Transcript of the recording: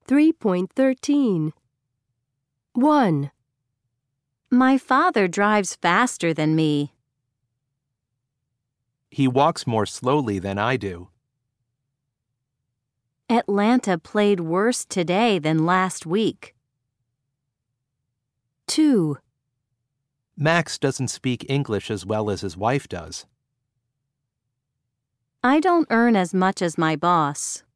3.13. 1. My father drives faster than me. He walks more slowly than I do. Atlanta played worse today than last week. 2. Max doesn't speak English as well as his wife does. I don't earn as much as my boss.